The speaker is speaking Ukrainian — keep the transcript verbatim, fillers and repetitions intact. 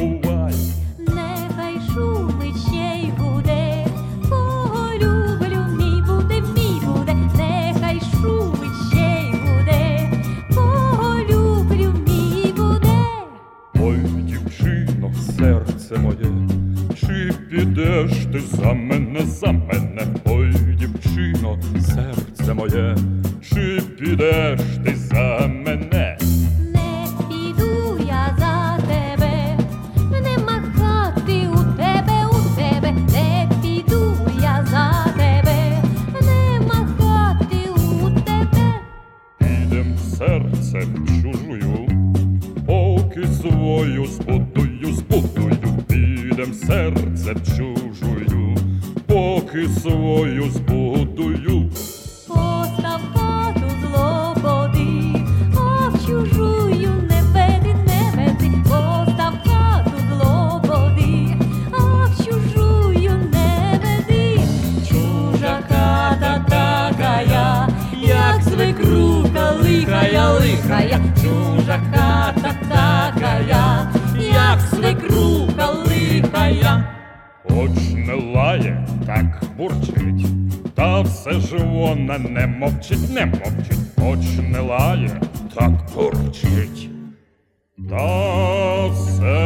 бувай. Нехай шумить ще й гуде, кого люблю, мій буде, мій буде. Нехай шумить ще й гуде, кого люблю, мій буде. Ой, дівчино, серце моє, чи підеш ти за мене, за мене? Ой, дівчино, серце моє, чи підеш ти за мене? Не піду я за тебе, не махати у тебе, у тебе. Не піду я за тебе, не махати у тебе. Підем серце чужую, поки свою збудую, збудую. Підем серце чужую, поки свою збудую. Постав хату з лободи, а в чужую не веди, не веди. Постав хату з лободи, а в чужую не веди. Чужа хата такая, як свекруха лихая, лихая. Чужа хата такая, як свекруха лихая. Хоч не лає, так бурчить, та все ж вона не мовчить, не мовчить. Хоч не лає, так бурчить, та все